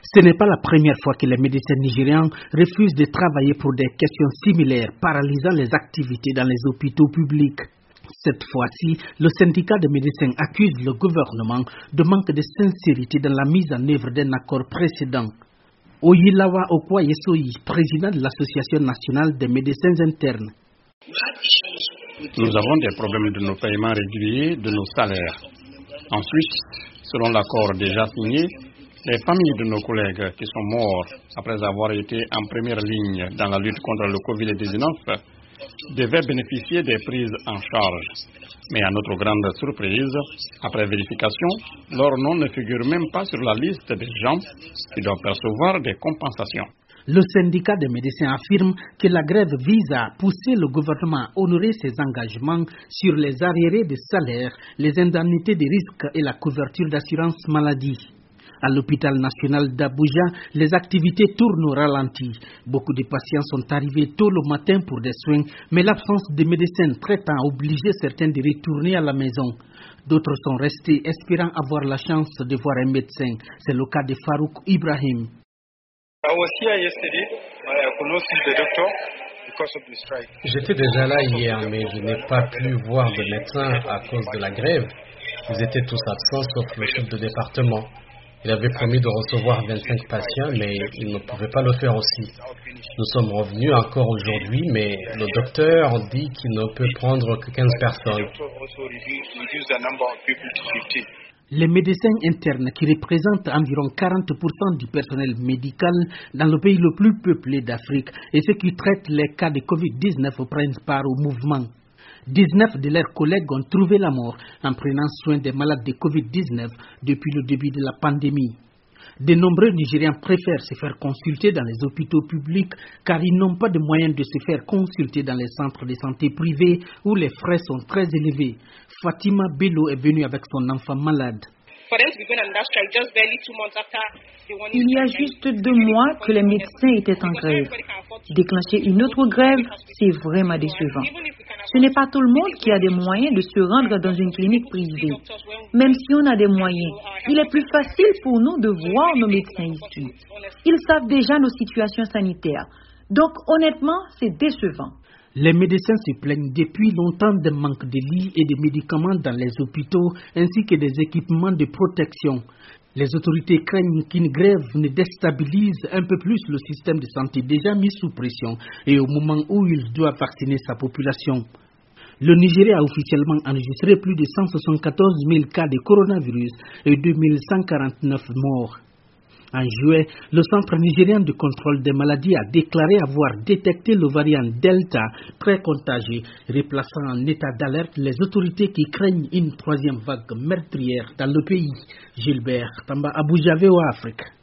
Ce n'est pas la première fois que les médecins nigérians refusent de travailler pour des questions similaires, paralysant les activités dans les hôpitaux publics. Cette fois-ci, le syndicat de médecins accuse le gouvernement de manque de sincérité dans la mise en œuvre d'un accord précédent. Oyilawa Okwayesoyi, président de l'Association nationale des médecins internes. Nous avons des problèmes de nos paiements réguliers, de nos salaires. Ensuite, selon l'accord déjà signé, les familles de nos collègues qui sont morts après avoir été en première ligne dans la lutte contre le Covid-19 devaient bénéficier des prises en charge. Mais à notre grande surprise, après vérification, leur nom ne figure même pas sur la liste des gens qui doivent percevoir des compensations. Le syndicat des médecins affirme que la grève vise à pousser le gouvernement à honorer ses engagements sur les arriérés de salaire, les indemnités de risque et la couverture d'assurance maladie. À l'hôpital national d'Abuja, les activités tournent au ralenti. Beaucoup de patients sont arrivés tôt le matin pour des soins, mais l'absence de médecins traitant a obligé certains de retourner à la maison. D'autres sont restés espérant avoir la chance de voir un médecin. C'est le cas de Farouk Ibrahim. J'étais déjà là hier, mais je n'ai pas pu voir de médecin à cause de la grève. Ils étaient tous absents sauf le chef de département. Il avait promis de recevoir 25 patients, mais il ne pouvait pas le faire aussi. Nous sommes revenus encore aujourd'hui, mais le docteur dit qu'il ne peut prendre que 15 personnes. Les médecins internes qui représentent environ 40% du personnel médical dans le pays le plus peuplé d'Afrique et ceux qui traitent les cas de Covid-19 prennent part au mouvement. 19 de leurs collègues ont trouvé la mort en prenant soin des malades de Covid-19 depuis le début de la pandémie. De nombreux Nigériens préfèrent se faire consulter dans les hôpitaux publics car ils n'ont pas de moyens de se faire consulter dans les centres de santé privés où les frais sont très élevés. Fatima Bello est venue avec son enfant malade. Il y a juste 2 mois que les médecins étaient en grève. Déclencher une autre grève, c'est vraiment décevant. Ce n'est pas tout le monde qui a des moyens de se rendre dans une clinique privée. Même si on a des moyens, il est plus facile pour nous de voir nos médecins ici. Ils savent déjà nos situations sanitaires. Donc honnêtement, c'est décevant. Les médecins se plaignent depuis longtemps d'un manque de lits et de médicaments dans les hôpitaux ainsi que des équipements de protection. Les autorités craignent qu'une grève ne déstabilise un peu plus le système de santé déjà mis sous pression et au moment où il doit vacciner sa population. Le Nigeria a officiellement enregistré plus de 174 000 cas de coronavirus et 2149 morts. En juillet, le Centre nigérien de contrôle des maladies a déclaré avoir détecté le variant Delta très contagieux, replaçant en état d'alerte les autorités qui craignent une 3e vague meurtrière dans le pays. Gilbert Tamba, Abuja, VOA Afrique.